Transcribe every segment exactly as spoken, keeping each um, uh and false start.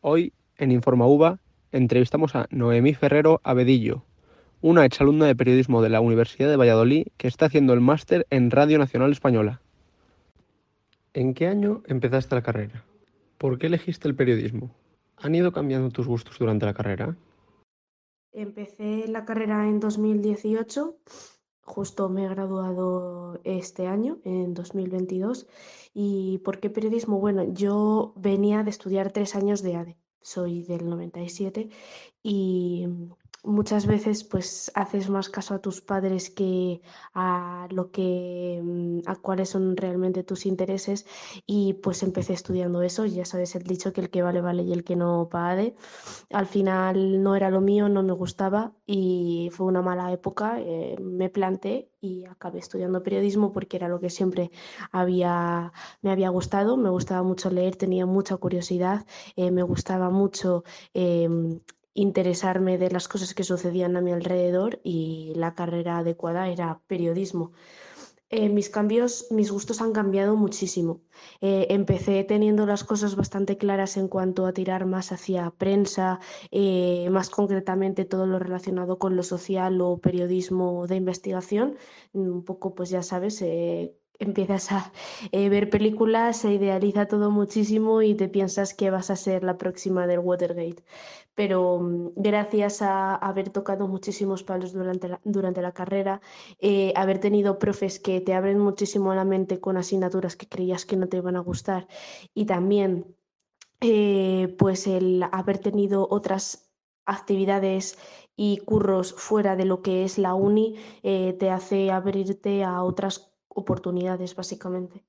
Hoy, en InformaUva, entrevistamos a Noemí Ferrero Abedillo, una exalumna de periodismo de la Universidad de Valladolid que está haciendo el máster en Radio Nacional Española. ¿En qué año empezaste la carrera? ¿Por qué elegiste el periodismo? ¿Han ido cambiando tus gustos durante la carrera? Empecé la carrera en dos mil dieciocho, justo me he graduado este año, en dos mil veintidós. ¿Y por qué periodismo? Bueno, yo venía de estudiar tres años de A D E, soy del noventa y siete y muchas veces pues haces más caso a tus padres que a lo que mm, a cuáles son realmente tus intereses y pues empecé estudiando eso, ya sabes el dicho que el que vale vale y el que no pague. Al final no era lo mío, no me gustaba y fue una mala época. Eh, me planté y acabé estudiando periodismo porque era lo que siempre había, me había gustado. Me gustaba mucho leer, tenía mucha curiosidad, eh, me gustaba mucho eh, interesarme de las cosas que sucedían a mi alrededor y la carrera adecuada era periodismo. Eh, mis cambios, mis gustos han cambiado muchísimo. Eh, empecé teniendo las cosas bastante claras en cuanto a tirar más hacia prensa, eh, más concretamente todo lo relacionado con lo social o periodismo de investigación. Un poco, pues ya sabes, eh, empiezas a eh, ver películas, se idealiza todo muchísimo y te piensas que vas a ser la próxima del Watergate. Pero mm, gracias a haber tocado muchísimos palos durante la, durante la carrera, eh, haber tenido profes que te abren muchísimo la mente con asignaturas que creías que no te iban a gustar y también eh, pues el haber tenido otras actividades y curros fuera de lo que es la uni eh, te hace abrirte a otras oportunidades básicamente.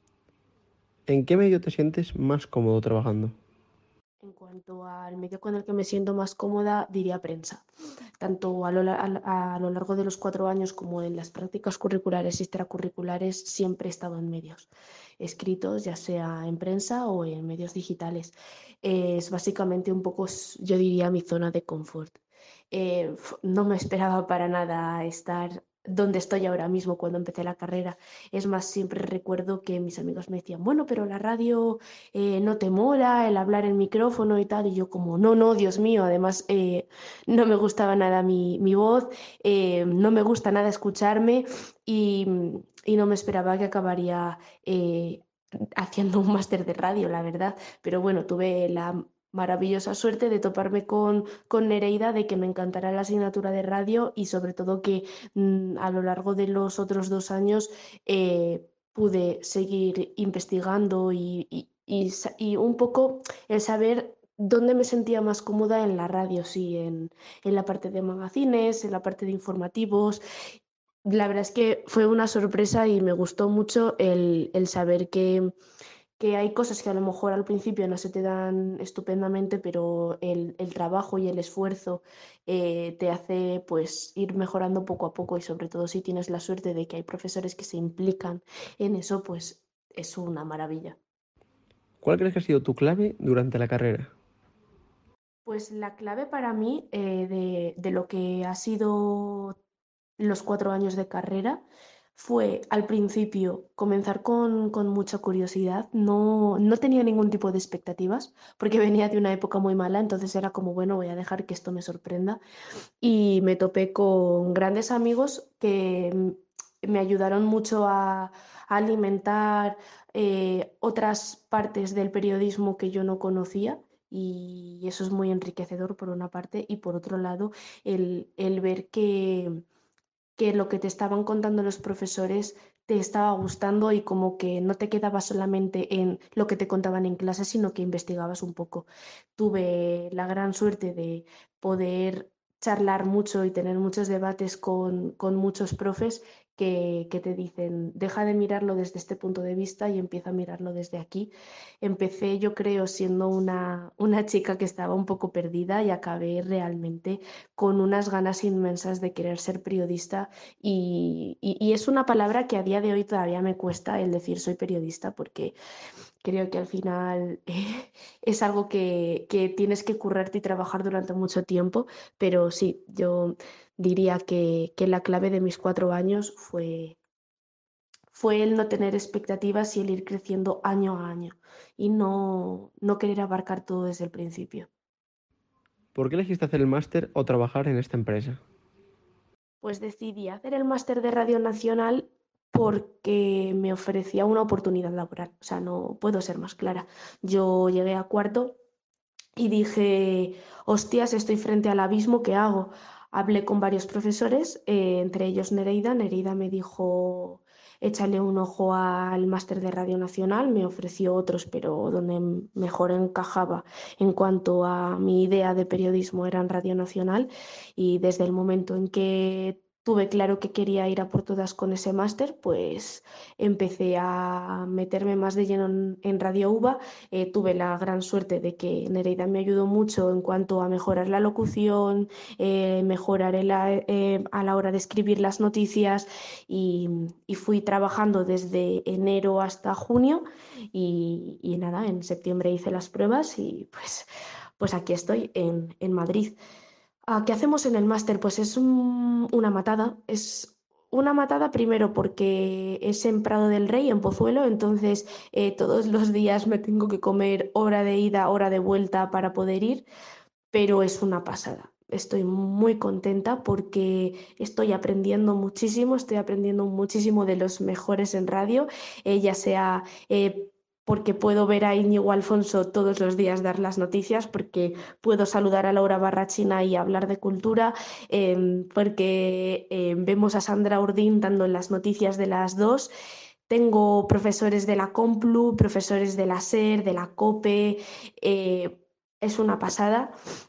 ¿En qué medio te sientes más cómodo trabajando? En cuanto al medio con el que me siento más cómoda, diría prensa. Tanto a lo, a, a lo largo de los cuatro años como en las prácticas curriculares y extracurriculares, siempre he estado en medios escritos, ya sea en prensa o en medios digitales. Eh, es básicamente un poco, yo diría, mi zona de confort. Eh, no me esperaba para nada estar donde estoy ahora mismo cuando empecé la carrera. Es más, siempre recuerdo que mis amigos me decían, bueno, pero la radio eh, no te mola el hablar en micrófono y tal, y yo como, no, no, Dios mío, además eh, no me gustaba nada mi, mi voz, eh, no me gusta nada escucharme y, y no me esperaba que acabaría eh, haciendo un máster de radio, la verdad, pero bueno, tuve la maravillosa suerte de toparme con, con Nereida, de que me encantara la asignatura de radio y sobre todo que mm, a lo largo de los otros dos años eh, pude seguir investigando y, y, y, y, un poco el saber dónde me sentía más cómoda en la radio, sí, en, en la parte de magazines, en la parte de informativos. La verdad es que fue una sorpresa y me gustó mucho el, el saber que, que hay cosas que a lo mejor al principio no se te dan estupendamente, pero el, el trabajo y el esfuerzo eh, te hace pues ir mejorando poco a poco y sobre todo si tienes la suerte de que hay profesores que se implican en eso, pues es una maravilla. ¿Cuál crees que ha sido tu clave durante la carrera? Pues la clave para mí eh, de, de lo que ha sido los cuatro años de carrera fue al principio comenzar con, con mucha curiosidad. No, no tenía ningún tipo de expectativas porque venía de una época muy mala, entonces era como, bueno, voy a dejar que esto me sorprenda. Y me topé con grandes amigos que mm, me ayudaron mucho a, a alimentar eh, otras partes del periodismo que yo no conocía. Y eso es muy enriquecedor por una parte y por otro lado el, el ver que, que lo que te estaban contando los profesores te estaba gustando y como que no te quedabas solamente en lo que te contaban en clase, sino que investigabas un poco. Tuve la gran suerte de poder charlar mucho y tener muchos debates con, con muchos profes que, que te dicen, deja de mirarlo desde este punto de vista y empieza a mirarlo desde aquí. Empecé, yo creo, siendo una, una chica que estaba un poco perdida y acabé realmente con unas ganas inmensas de querer ser periodista y, y, y es una palabra que a día de hoy todavía me cuesta el decir soy periodista porque creo que al final eh, es algo que, que tienes que currarte y trabajar durante mucho tiempo, pero sí, yo diría que, que la clave de mis cuatro años fue, fue el no tener expectativas y el ir creciendo año a año y no, no querer abarcar todo desde el principio. ¿Por qué elegiste hacer el máster o trabajar en esta empresa? Pues decidí hacer el máster de Radio Nacional porque me ofrecía una oportunidad laboral. O sea, no puedo ser más clara. Yo llegué a cuarto y dije, hostias, estoy frente al abismo, ¿qué hago? Hablé con varios profesores, eh, entre ellos Nereida. Nereida me dijo, échale un ojo al máster de Radio Nacional, me ofreció otros, pero donde mejor encajaba en cuanto a mi idea de periodismo era en Radio Nacional, y desde el momento en que tuve claro que quería ir a por todas con ese máster, pues empecé a meterme más de lleno en, en Radio UBA. Eh, tuve la gran suerte de que Nereida me ayudó mucho en cuanto a mejorar la locución, eh, mejorar en la- eh, a la hora de escribir las noticias, y, y fui trabajando desde enero hasta junio y, y nada, en septiembre hice las pruebas y pues, pues aquí estoy en, en Madrid. Ah, ¿qué hacemos en el máster? Pues es un- una matada. Es una matada primero porque es en Prado del Rey, en Pozuelo, entonces eh, todos los días me tengo que comer hora de ida, hora de vuelta para poder ir, pero es una pasada. Estoy muy contenta porque estoy aprendiendo muchísimo, estoy aprendiendo muchísimo de los mejores en radio, eh, ya sea eh, porque puedo ver a Íñigo Alfonso todos los días dar las noticias, porque puedo saludar a Laura Barrachina y hablar de cultura, eh, porque eh, vemos a Sandra Urdín dando las noticias de las dos. Tengo profesores de la Complu, profesores de la SER, de la COPE, eh, es una pasada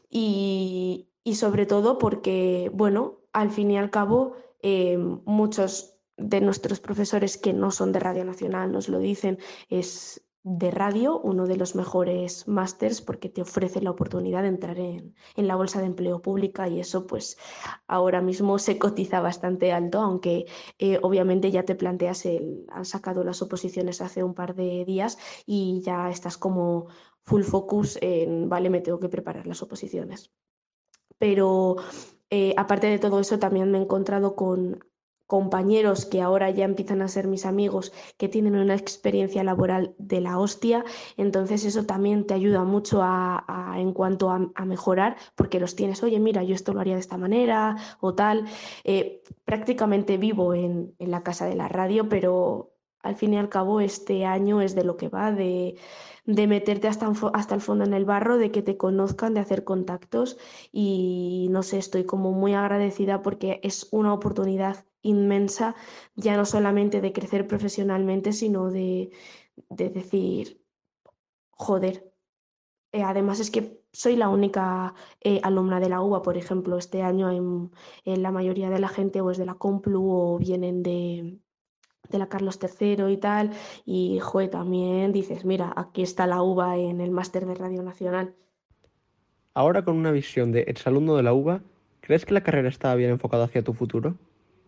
y, y sobre todo porque, bueno, al fin y al cabo, eh, muchos de nuestros profesores que no son de Radio Nacional nos lo dicen, es de radio, uno de los mejores másters porque te ofrece la oportunidad de entrar en, en la bolsa de empleo pública, y eso pues ahora mismo se cotiza bastante alto, aunque eh, obviamente ya te planteas el, han sacado las oposiciones hace un par de días y ya estás como full focus en, vale, me tengo que preparar las oposiciones. Pero eh, aparte de todo eso, también me he encontrado con compañeros que ahora ya empiezan a ser mis amigos, que tienen una experiencia laboral de la hostia, entonces eso también te ayuda mucho a, a, en cuanto a, a, mejorar, porque los tienes, oye, mira, yo esto lo haría de esta manera o tal. Eh, prácticamente vivo en, en la casa de la radio, pero al fin y al cabo este año es de lo que va, de, de meterte hasta, hasta el fondo en el barro, de que te conozcan, de hacer contactos, y no sé, estoy como muy agradecida porque es una oportunidad inmensa, ya no solamente de crecer profesionalmente, sino de, de decir, joder, eh, además es que soy la única eh, alumna de la UBA, por ejemplo, este año en, en la mayoría de la gente o es de la Complu o vienen de, de la Carlos tercero y tal, y joder, también dices, mira, aquí está la UBA en el máster de Radio Nacional. Ahora con una visión de exalumno de la UBA, ¿crees que la carrera está bien enfocada hacia tu futuro?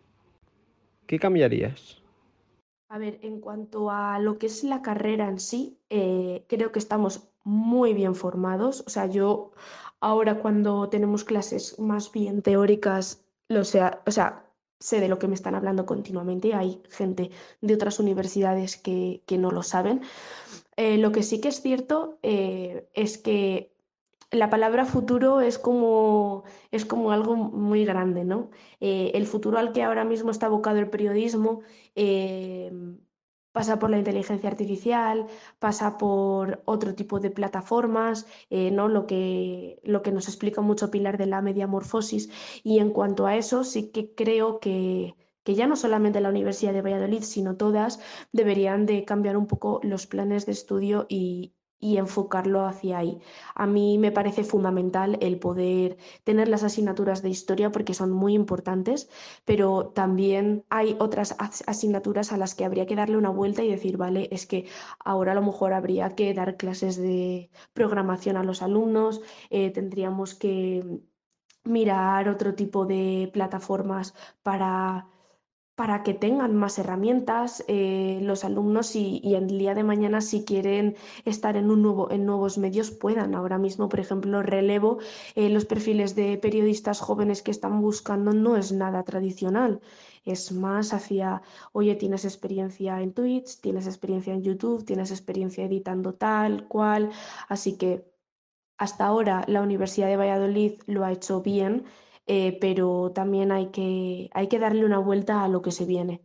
¿Qué cambiarías? A ver, en cuanto a lo que es la carrera en sí, eh, creo que estamos muy bien formados. O sea, yo ahora cuando tenemos clases más bien teóricas, lo sea, o sea, sé de lo que me están hablando continuamente. Hay gente de otras universidades que, que no lo saben. Eh, lo que sí que es cierto eh, es que la palabra futuro es como, es como algo muy grande, ¿no? Eh, el futuro al que ahora mismo está abocado el periodismo eh, pasa por la inteligencia artificial, pasa por otro tipo de plataformas, eh, ¿no? Lo que, lo que nos explica mucho Pilar de la mediamorfosis. Y en cuanto a eso, sí que creo que, que ya no solamente la Universidad de Valladolid, sino todas, deberían de cambiar un poco los planes de estudio y, y enfocarlo hacia ahí. A mí me parece fundamental el poder tener las asignaturas de historia porque son muy importantes, pero también hay otras as- asignaturas a las que habría que darle una vuelta y decir, vale, es que ahora a lo mejor habría que dar clases de programación a los alumnos, eh, tendríamos que mirar otro tipo de plataformas para para que tengan más herramientas eh, los alumnos y, y el día de mañana si quieren estar en, un nuevo, en nuevos medios puedan. Ahora mismo, por ejemplo, relevo eh, los perfiles de periodistas jóvenes que están buscando no es nada tradicional. Es más hacia, oye, tienes experiencia en Twitch, tienes experiencia en YouTube, tienes experiencia editando tal, cual. Así que hasta ahora la Universidad de Valladolid lo ha hecho bien, eh, pero también hay que, hay que darle una vuelta a lo que se viene.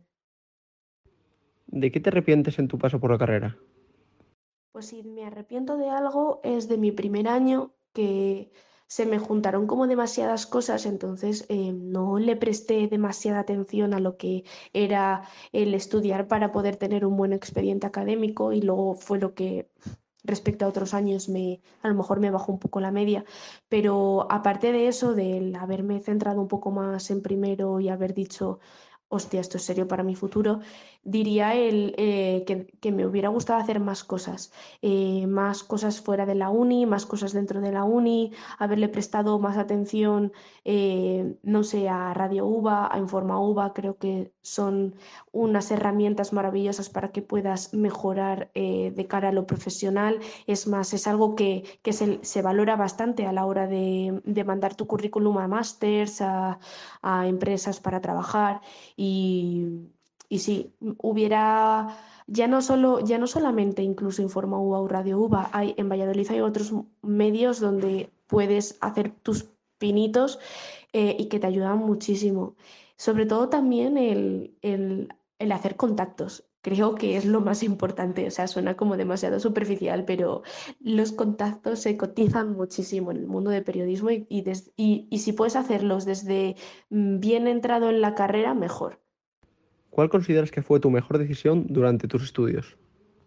¿De qué te arrepientes en tu paso por la carrera? Pues si me arrepiento de algo es de mi primer año, que se me juntaron como demasiadas cosas, entonces eh, no le presté demasiada atención a lo que era el estudiar para poder tener un buen expediente académico y luego fue lo que respecto a otros años me, a lo mejor me bajó un poco la media, pero aparte de eso, del haberme centrado un poco más en primero y haber dicho, hostia, esto es serio para mi futuro, diría el, eh, que, que me hubiera gustado hacer más cosas, eh, más cosas fuera de la uni, más cosas dentro de la uni, haberle prestado más atención, eh, no sé, a Radio UBA, a Informa UBA, creo que son unas herramientas maravillosas para que puedas mejorar eh, de cara a lo profesional. Es más, es algo que, que se, se, valora bastante a la hora de, de mandar tu currículum a másters, a, a empresas para trabajar y, y sí, hubiera ya no solo, ya no solamente incluso Informa UBA o Radio UBA, hay, en Valladolid hay otros medios donde puedes hacer tus pinitos eh, y que te ayudan muchísimo. Sobre todo también el, el, el hacer contactos. Creo que es lo más importante, o sea, suena como demasiado superficial, pero los contactos se cotizan muchísimo en el mundo del periodismo y, y, des, y, y si puedes hacerlos desde mm, bien entrado en la carrera, mejor. ¿Cuál consideras que fue tu mejor decisión durante tus estudios?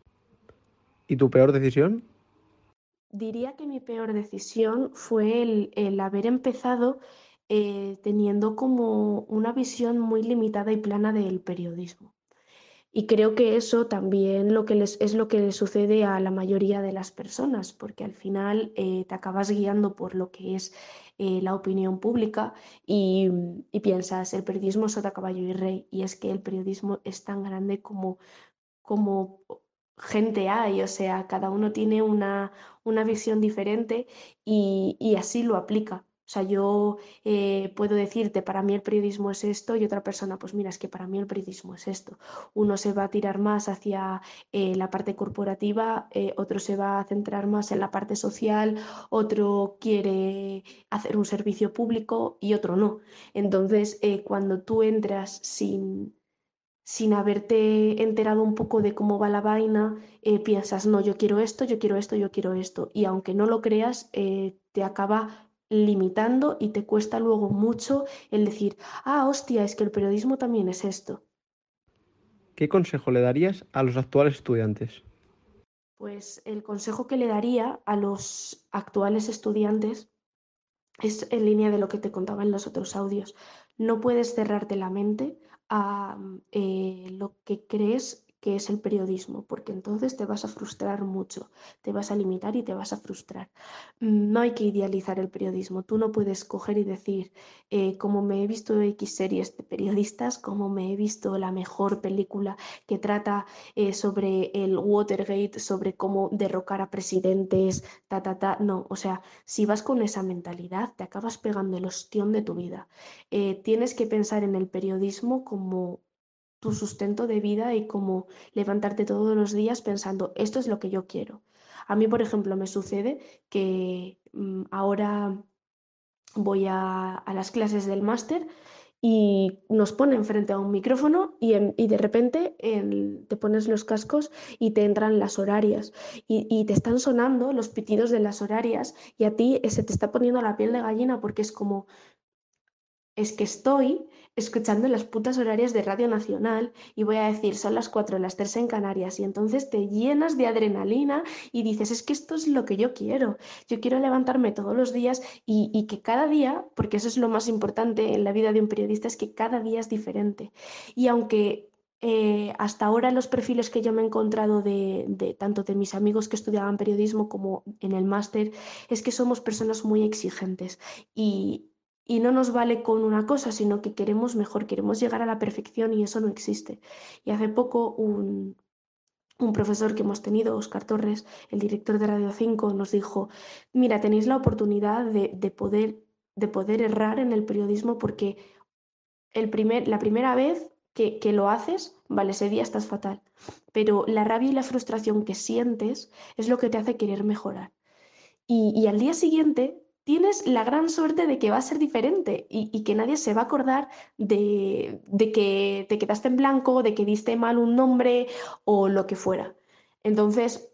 ¿Y tu peor decisión? Diría que mi peor decisión fue el, el haber empezado eh, teniendo como una visión muy limitada y plana del periodismo. Y creo que eso también lo que les, es lo que le sucede a la mayoría de las personas, porque al final eh, te acabas guiando por lo que es eh, la opinión pública y, y piensas, el periodismo es sota, caballo y rey, y es que el periodismo es tan grande como como gente hay, o sea, cada uno tiene una, una visión diferente y, y así lo aplica. O sea, yo eh, puedo decirte, para mí el periodismo es esto y otra persona, pues mira, es que para mí el periodismo es esto. Uno se va a tirar más hacia eh, la parte corporativa, eh, otro se va a centrar más en la parte social, otro quiere hacer un servicio público y otro no. Entonces, eh, cuando tú entras sin sin haberte enterado un poco de cómo va la vaina, eh, piensas, no, yo quiero esto, yo quiero esto, yo quiero esto. Y aunque no lo creas, eh, te acaba limitando y te cuesta luego mucho el decir, ah, hostia, es que el periodismo también es esto. ¿Qué consejo le darías a los actuales estudiantes? Pues el consejo que le daría a los actuales estudiantes es en línea de lo que te contaba en los otros audios. No puedes cerrarte la mente a eh, lo que crees que es el periodismo, porque entonces te vas a frustrar mucho, te vas a limitar y te vas a frustrar. No hay que idealizar el periodismo. Tú no puedes coger y decir, eh, como me he visto X series de periodistas, como me he visto la mejor película que trata eh, sobre el Watergate, sobre cómo derrocar a presidentes, ta, ta, ta. No, o sea, si vas con esa mentalidad, te acabas pegando el ostión de tu vida. Eh, tienes que pensar en el periodismo como tu sustento de vida y como levantarte todos los días pensando, esto es lo que yo quiero. A mí, por ejemplo, me sucede que mm, ahora voy a, a las clases del máster y nos ponen frente a un micrófono y, en- y de repente el- te pones los cascos y te entran las horarias y, y te están sonando los pitidos de las horarias y a ti eh, se te está poniendo la piel de gallina porque es como, es que estoy escuchando las putas horarias de Radio Nacional y voy a decir, son las cuatro, las tres en Canarias, y entonces te llenas de adrenalina y dices, es que esto es lo que yo quiero. Yo quiero levantarme todos los días y, y que cada día, porque eso es lo más importante en la vida de un periodista, es que cada día es diferente. Y aunque eh, hasta ahora los perfiles que yo me he encontrado de, de tanto de mis amigos que estudiaban periodismo como en el máster, es que somos personas muy exigentes y y no nos vale con una cosa, sino que queremos mejor, queremos llegar a la perfección y eso no existe. Y hace poco un, un profesor que hemos tenido, Óscar Torres, el director de Radio cinco, nos dijo, mira, tenéis la oportunidad de, de poder, de poder errar en el periodismo porque el primer, la primera vez que, que lo haces, vale, ese día estás fatal, pero la rabia y la frustración que sientes es lo que te hace querer mejorar. Y, y al día siguiente tienes la gran suerte de que va a ser diferente y, y que nadie se va a acordar de, de que te quedaste en blanco, de que diste mal un nombre o lo que fuera. Entonces,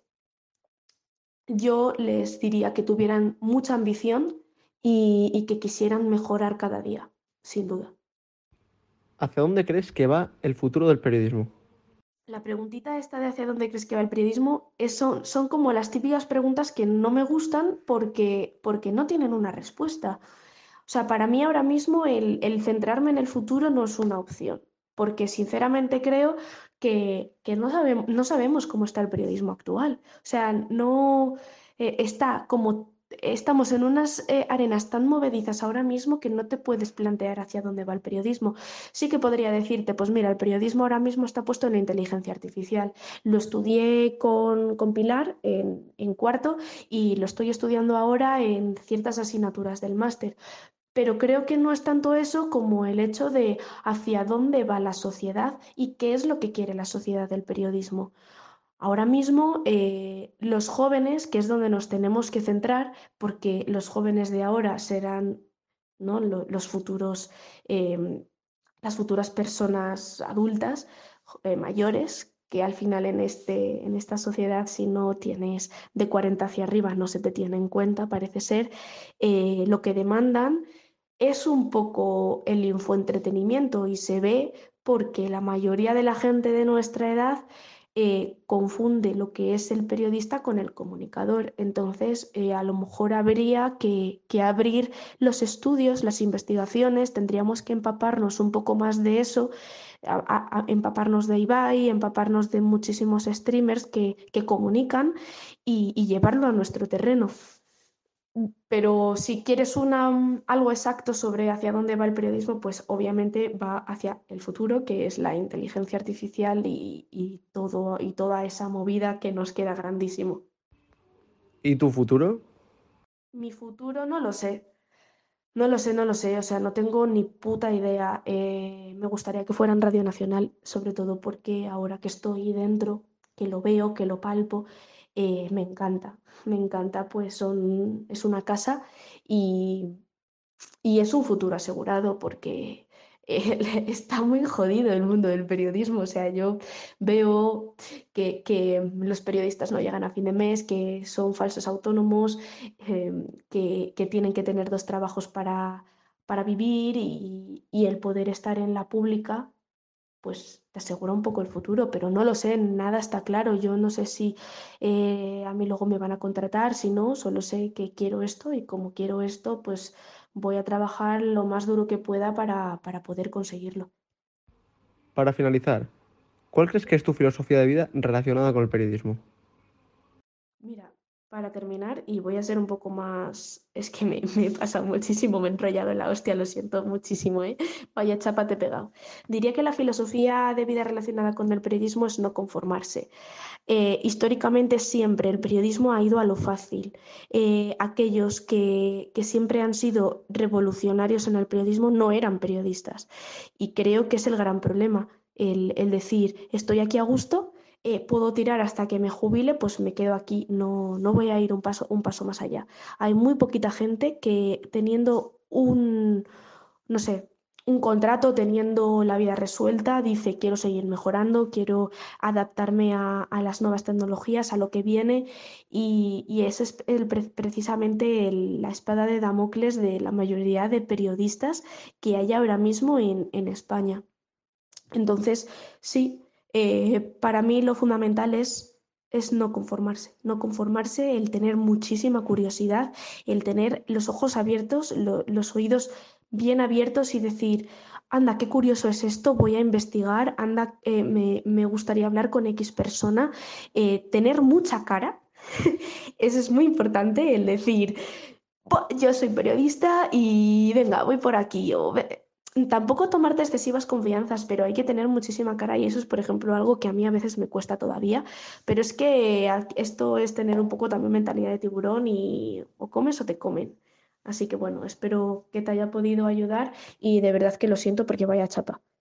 yo les diría que tuvieran mucha ambición y, y que quisieran mejorar cada día, sin duda. ¿Hacia dónde crees que va el futuro del periodismo? La preguntita esta de hacia dónde crees que va el periodismo es- son, son como las típicas preguntas que no me gustan porque, porque no tienen una respuesta. O sea, para mí ahora mismo el, el centrarme en el futuro no es una opción, porque sinceramente creo que, que no sabemos, no sabemos cómo está el periodismo actual. O sea, no eh, está como estamos en unas eh, arenas tan movedizas ahora mismo que no te puedes plantear hacia dónde va el periodismo. Sí que podría decirte, pues mira, el periodismo ahora mismo está puesto en la inteligencia artificial. Lo estudié con, con Pilar en, en cuarto y lo estoy estudiando ahora en ciertas asignaturas del máster. Pero creo que no es tanto eso como el hecho de hacia dónde va la sociedad y qué es lo que quiere la sociedad del periodismo. Ahora mismo, eh, los jóvenes, que es donde nos tenemos que centrar, porque los jóvenes de ahora serán, ¿no?, lo- los futuros, eh, las futuras personas adultas, eh, mayores, que al final en este, en esta sociedad, si no tienes de cuarenta hacia arriba, no se te tiene en cuenta, parece ser, eh, lo que demandan es un poco el infoentretenimiento y se ve porque la mayoría de la gente de nuestra edad eh, confunde lo que es el periodista con el comunicador. Entonces, eh, a lo mejor habría que, que abrir los estudios, las investigaciones, tendríamos que empaparnos un poco más de eso, a- a- a empaparnos de Ibai, empaparnos de muchísimos streamers que, que comunican y, y llevarlo a nuestro terreno. Pero si quieres una, mm, algo exacto sobre hacia dónde va el periodismo, pues obviamente va hacia el futuro, que es la inteligencia artificial y, y todo, y toda esa movida que nos queda grandísimo. ¿Y tu futuro? Mi futuro no lo sé. No lo sé, no lo sé, o sea, no tengo ni puta idea. Eh, me gustaría que fuera en Radio Nacional, sobre todo porque ahora que estoy dentro, que lo veo, que lo palpo, eh, me encanta, me encanta, pues son, es una casa y, y es un futuro asegurado porque eh, está muy jodido el mundo del periodismo. O sea, yo veo que, que los periodistas no llegan a fin de mes, que son falsos autónomos, eh, que, que tienen que tener dos trabajos para, para vivir y, y el poder estar en la pública pues te asegura un poco el futuro, pero no lo sé, nada está claro. Yo no sé si eh, a mí luego me van a contratar, si no, solo sé que quiero esto y como quiero esto, pues voy a trabajar lo más duro que pueda para, para poder conseguirlo. Para finalizar, ¿cuál crees que es tu filosofía de vida relacionada con el periodismo? Mira, para terminar, y voy a ser un poco más, es que me, me he pasado muchísimo, me he enrollado en la hostia, lo siento muchísimo, ¿eh? Vaya chapa te he pegado. Diría que la filosofía de vida relacionada con el periodismo es no conformarse. Eh, históricamente siempre el periodismo ha ido a lo fácil. Eh, aquellos que, que siempre han sido revolucionarios en el periodismo no eran periodistas. Y creo que es el gran problema, el, el decir, estoy aquí a gusto, eh, puedo tirar hasta que me jubile, pues me quedo aquí, no, no voy a ir un paso, un paso más allá. Hay muy poquita gente que teniendo un, no sé, un contrato, teniendo la vida resuelta, dice quiero seguir mejorando, quiero adaptarme a, a las nuevas tecnologías, a lo que viene y, y esa es el, pre- precisamente el- la espada de Damocles de la mayoría de periodistas que hay ahora mismo en, en España. Entonces, sí, eh, para mí lo fundamental es, es no conformarse, no conformarse, el tener muchísima curiosidad, el tener los ojos abiertos, lo- los oídos bien abiertos y decir, anda, qué curioso es esto, voy a investigar, anda, eh, me, me gustaría hablar con X persona, eh, tener mucha cara. Eso es muy importante, el decir. Po- Yo soy periodista y venga, voy por aquí. O ve- Tampoco tomarte excesivas confianzas, pero hay que tener muchísima cara y eso es, por ejemplo, algo que a mí a veces me cuesta todavía. Pero es que a- esto es tener un poco también mentalidad de tiburón y o comes o te comen. Así que bueno, espero que te haya podido ayudar y de verdad que lo siento porque vaya chapa.